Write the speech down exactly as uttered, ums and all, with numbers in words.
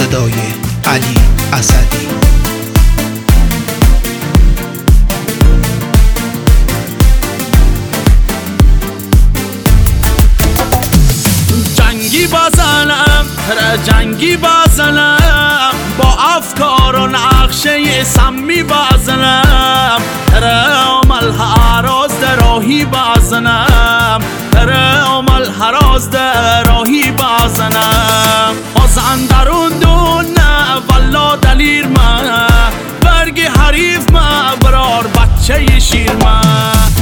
صدای علی اسدی. جنگی بزنم تر جنگی بزنم، با افکار و نقشه سمی بزنم، تر عمل هراز دراهی بزنم، تر عمل هراز دراهی بزنم. باز اندرون دونه والا دلیر من، برگ حریف من برار بچه شیر من.